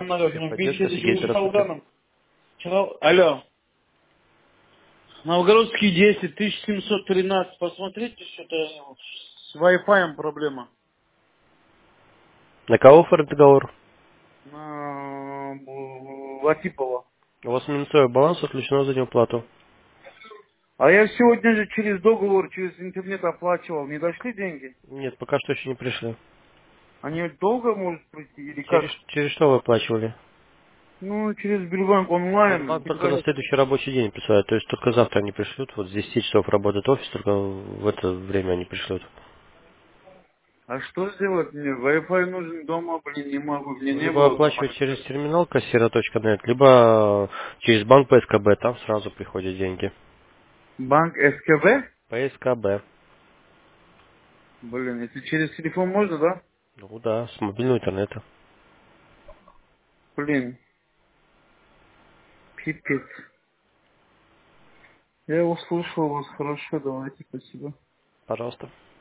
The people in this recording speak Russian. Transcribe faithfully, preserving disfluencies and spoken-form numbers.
надо Всех в поддержка, беседе Сергей, с здравствуйте. Солданом. Вчера- Алло. Новгородский десять, тысяча семьсот тринадцать. Посмотрите, что-то с Wi-Fi проблема. На кого офер договор? На м, Латипова. У вас минусовой баланс отключено за неуплату. А я сегодня же через договор, через интернет оплачивал. Не дошли деньги? Нет, пока что еще не пришли. Они долго может прийти или Через, как? через что вы оплачивали? Ну, через Сбербанк онлайн. Сбербанк только на следующий рабочий день присылает, то есть только завтра они пришлют, вот с десяти часов работает офис, только в это время они пришлют. А что сделать мне? Wi-Fi нужен дома, блин, не могу. Мне не Либо было оплачивать дома. через терминал кассира точка нет, либо через банк P S K B, там сразу приходят деньги. Банк СКБ? P S K B. Блин, если через телефон можно, да? Ну да, с мобильного интернета. Блин, пипец. Я услышал вас хорошо, давайте, спасибо. Пожалуйста.